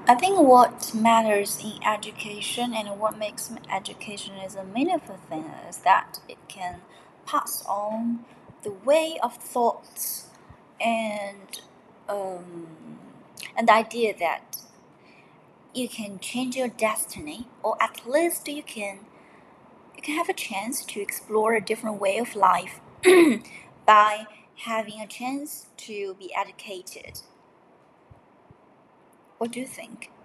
I think what matters in education and what makes education is a meaningful thing is that it can pass on the way of thoughts and um, and the idea that you can change your destiny, or at least you can have a chance to explore a different way of life by having a chance to be educated. What do you think?